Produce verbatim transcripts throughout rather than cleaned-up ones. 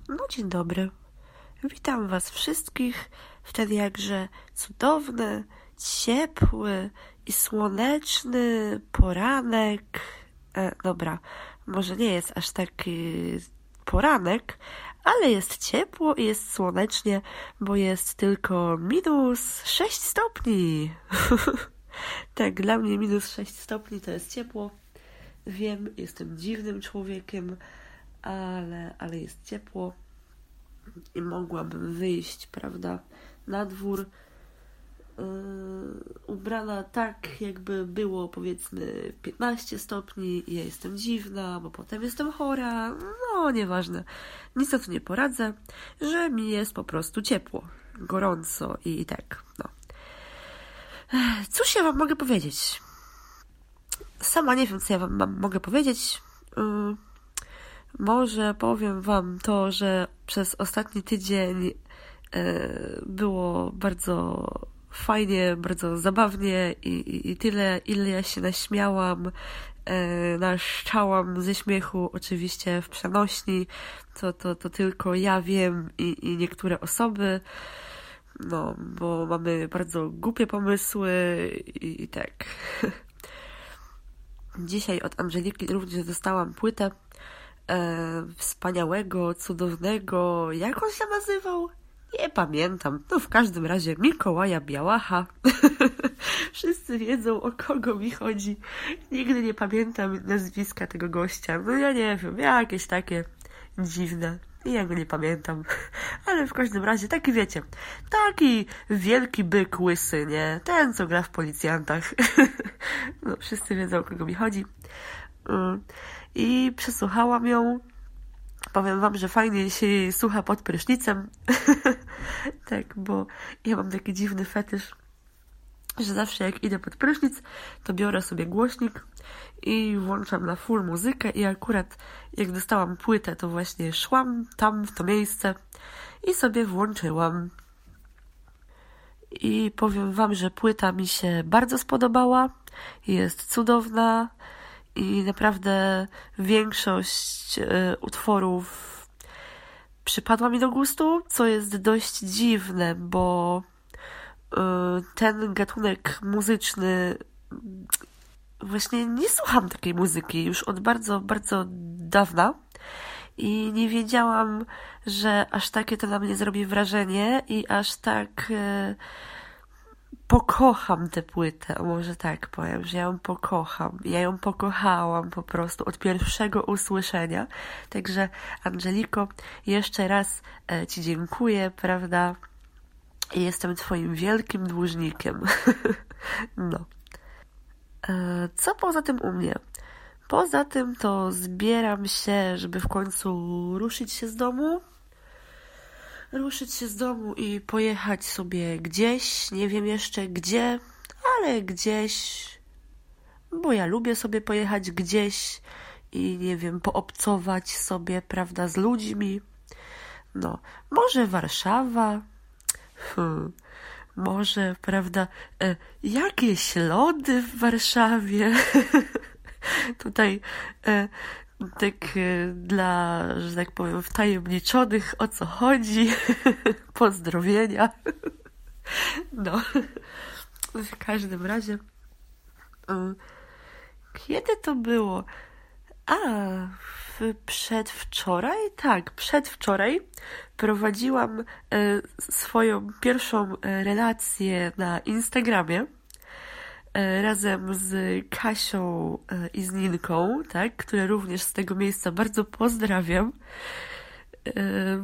No dzień dobry. Witam was wszystkich w ten jakże cudowny, ciepły i słoneczny poranek. E, dobra, może nie jest aż taki poranek, ale jest ciepło i jest słonecznie, bo jest tylko minus sześć stopni. Tak, dla mnie minus sześć stopni to jest ciepło. Wiem, jestem dziwnym człowiekiem, ale, ale jest ciepło i mogłabym wyjść, prawda, na dwór yy, ubrana tak, jakby było powiedzmy piętnaście stopni i ja jestem dziwna, bo potem jestem chora, no nieważne, nic na to nie poradzę, że mi jest po prostu ciepło, gorąco i, i tak, no. Cóż ja wam mogę powiedzieć? Sama nie wiem, co ja wam mam, mogę powiedzieć. Yy, może powiem wam to, że przez ostatni tydzień yy, było bardzo fajnie, bardzo zabawnie i, i, i tyle, ile ja się naśmiałam, yy, naszczałam ze śmiechu, oczywiście w przenośni, to, to, to tylko ja wiem i, i niektóre osoby, no, bo mamy bardzo głupie pomysły i, i tak. Dzisiaj od Angeliki również dostałam płytę e, wspaniałego, cudownego, jak on się nazywał? Nie pamiętam. No w każdym razie Mikołaja Białacha. Wszyscy wiedzą, o kogo mi chodzi. Nigdy nie pamiętam nazwiska tego gościa. No ja nie wiem, jakieś takie dziwne. Ja go nie pamiętam. Ale w każdym razie, taki wiecie, taki wielki byk łysy, nie? Ten, co gra w Policjantach. No, wszyscy wiedzą, o kogo mi chodzi. I przesłuchałam ją. Powiem wam, że fajnie się jej słucha pod prysznicem. Tak, bo ja mam taki dziwny fetysz, że zawsze jak idę pod prysznic, to biorę sobie głośnik i włączam na full muzykę i akurat jak dostałam płytę, to właśnie szłam tam w to miejsce i sobie włączyłam. I powiem wam, że płyta mi się bardzo spodobała, jest cudowna i naprawdę większość y, utworów przypadła mi do gustu, co jest dość dziwne, bo ten gatunek muzyczny, właśnie nie słucham takiej muzyki już od bardzo, bardzo dawna i nie wiedziałam, że aż takie to na mnie zrobi wrażenie i aż tak e, pokocham tę płytę, o może tak powiem, że ja ją pokocham, ja ją pokochałam po prostu od pierwszego usłyszenia, także Angeliko, jeszcze raz e, ci dziękuję, prawda? I jestem twoim wielkim dłużnikiem. No. E, co poza tym u mnie? Poza tym to zbieram się, żeby w końcu ruszyć się z domu. Ruszyć się z domu i pojechać sobie gdzieś. Nie wiem jeszcze gdzie, ale gdzieś. Bo ja lubię sobie pojechać gdzieś i nie wiem, poobcować sobie, prawda, z ludźmi. No, może Warszawa. Hmm, może, prawda, e, jakieś lody w Warszawie. Tutaj e, tak e, dla, że tak powiem, wtajemniczonych, o co chodzi. Pozdrowienia. No, w każdym razie e, kiedy to było? A, w przedwczoraj? Tak, przedwczoraj prowadziłam e, swoją pierwszą e, relację na Instagramie e, razem z Kasią e, i z Ninką, tak, które również z tego miejsca bardzo pozdrawiam. E,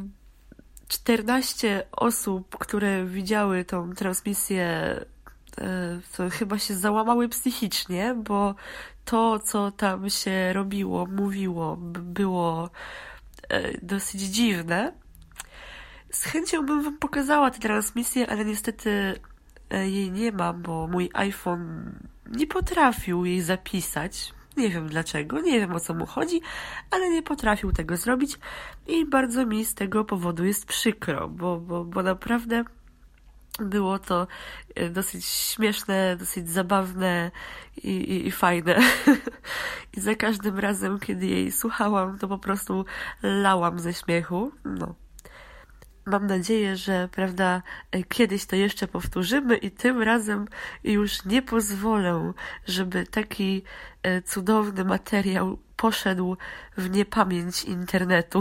czternaście osób, które widziały tą transmisję, to chyba się załamały psychicznie, bo to, co tam się robiło, mówiło, było dosyć dziwne. Z chęcią bym wam pokazała tę transmisję, ale niestety jej nie mam, bo mój iPhone nie potrafił jej zapisać. Nie wiem dlaczego, nie wiem o co mu chodzi, ale nie potrafił tego zrobić i bardzo mi z tego powodu jest przykro, bo, bo, bo naprawdę Było to dosyć śmieszne, dosyć zabawne i, i, i fajne. I za każdym razem, kiedy jej słuchałam, to po prostu lałam ze śmiechu. No. Mam nadzieję, że, prawda, kiedyś to jeszcze powtórzymy i tym razem już nie pozwolę, żeby taki cudowny materiał poszedł w niepamięć internetu.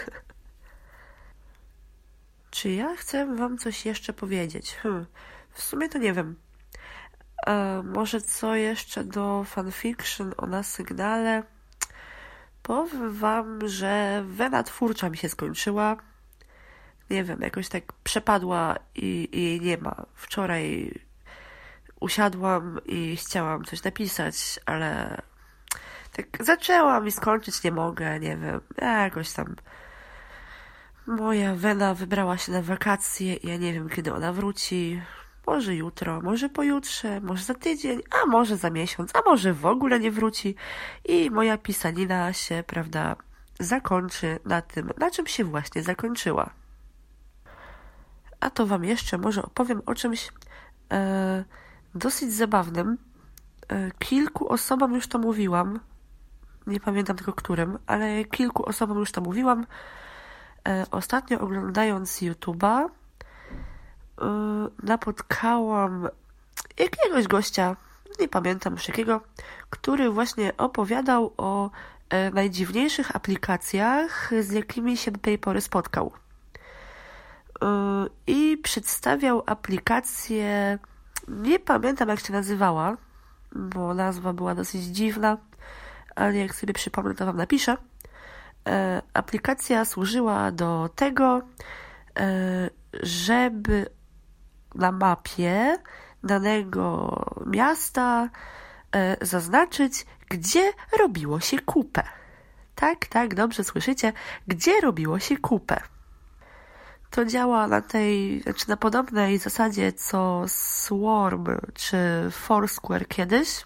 Czy ja chcę wam coś jeszcze powiedzieć? Hmm, w sumie to nie wiem. E, może co jeszcze do fanfiction o Na Sygnale? Powiem wam, że wena twórcza mi się skończyła. Nie wiem, jakoś tak przepadła i, i jej nie ma. Wczoraj usiadłam i chciałam coś napisać, ale tak zaczęłam i skończyć nie mogę, nie wiem. Jakoś tam moja wena wybrała się na wakacje i ja nie wiem, kiedy ona wróci. Może jutro, może pojutrze, może za tydzień, a może za miesiąc, a może w ogóle nie wróci. I moja pisanina się, prawda, zakończy na tym, na czym się właśnie zakończyła. A to wam jeszcze może opowiem o czymś e, dosyć zabawnym. E, kilku osobom już to mówiłam. Nie pamiętam tylko którym, ale kilku osobom już to mówiłam. E, ostatnio oglądając YouTube'a e, napotkałam jakiegoś gościa, nie pamiętam już jakiego, który właśnie opowiadał o e, najdziwniejszych aplikacjach, z jakimi się do tej pory spotkał. E, I przedstawiał aplikację, nie pamiętam jak się nazywała, bo nazwa była dosyć dziwna, ale jak sobie przypomnę, to wam napiszę. E, aplikacja służyła do tego, e, żeby na mapie danego miasta e, zaznaczyć, gdzie robiło się kupę. Tak, tak, dobrze słyszycie, gdzie robiło się kupę. To działa na tej, znaczy na podobnej zasadzie co Swarm czy Foursquare kiedyś,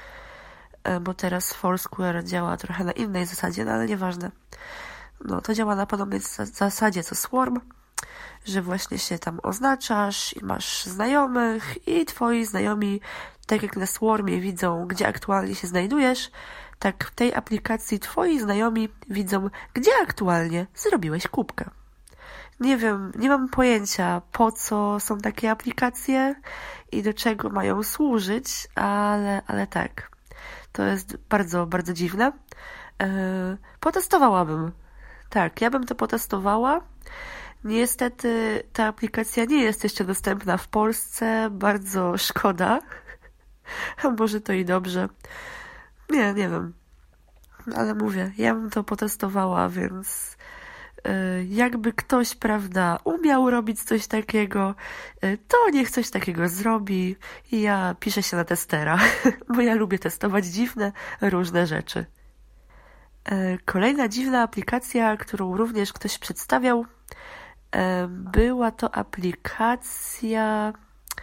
bo teraz Foursquare działa trochę na innej zasadzie, no ale nieważne. No, to działa na podobnej zasadzie co Swarm, że właśnie się tam oznaczasz i masz znajomych i twoi znajomi, tak jak na Swarmie widzą, gdzie aktualnie się znajdujesz, tak w tej aplikacji twoi znajomi widzą, gdzie aktualnie zrobiłeś kubkę. Nie wiem, nie mam pojęcia, po co są takie aplikacje i do czego mają służyć, ale, ale tak. To jest bardzo, bardzo dziwne. Yy, potestowałabym. Tak, ja bym to potestowała. Niestety ta aplikacja nie jest jeszcze dostępna w Polsce. Bardzo szkoda. A może to i dobrze. Nie, nie wiem. Ale mówię, ja bym to potestowała, więc yy, jakby ktoś, prawda, umiał robić coś takiego, yy, to niech coś takiego zrobi i ja piszę się na testera, bo ja lubię testować dziwne, różne rzeczy. Yy, kolejna dziwna aplikacja, którą również ktoś przedstawiał, yy, była to aplikacja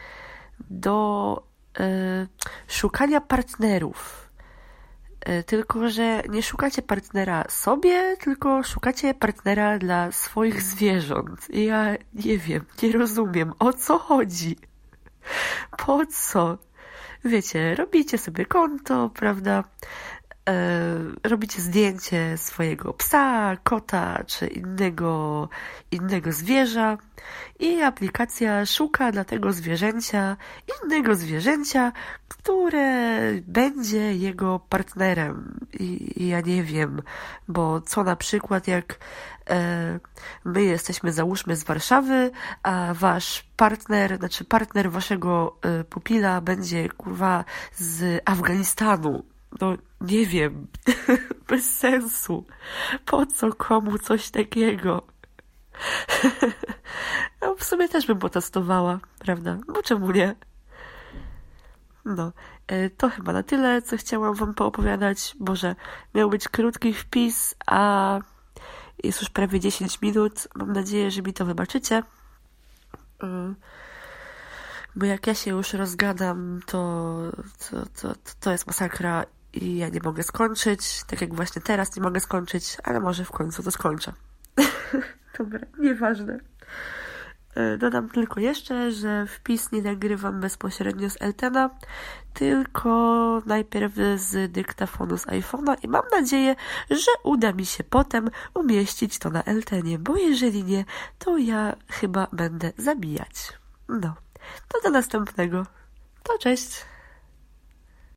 do yy, szukania partnerów. Tylko że nie szukacie partnera sobie, tylko szukacie partnera dla swoich zwierząt. I ja nie wiem, nie rozumiem, o co chodzi. Po co? Wiecie, robicie sobie konto, prawda? E, robicie zdjęcie swojego psa, kota czy innego, innego zwierza i aplikacja szuka dla tego zwierzęcia innego zwierzęcia, które będzie jego partnerem. I, i ja nie wiem, bo co na przykład jak e, my jesteśmy załóżmy z Warszawy, a wasz partner, znaczy partner waszego e, pupila będzie kurwa z Afganistanu. No, nie wiem. Bez sensu. Po co komu coś takiego? No, w sumie też bym potestowała, prawda? Bo czemu nie? No, to chyba na tyle, co chciałam wam poopowiadać. Boże, miał być krótki wpis, a jest już prawie dziesięć minut. Mam nadzieję, że mi to wybaczycie. Bo jak ja się już rozgadam, to, to, to, to jest masakra i ja nie mogę skończyć, tak jak właśnie teraz nie mogę skończyć, ale może w końcu to skończę. Dobra, nieważne. Dodam tylko jeszcze, że wpis nie nagrywam bezpośrednio z Eltena, tylko najpierw z dyktafonu z iPhone'a i mam nadzieję, że uda mi się potem umieścić to na Eltenie, bo jeżeli nie, to ja chyba będę zabijać. No, to do następnego. To cześć!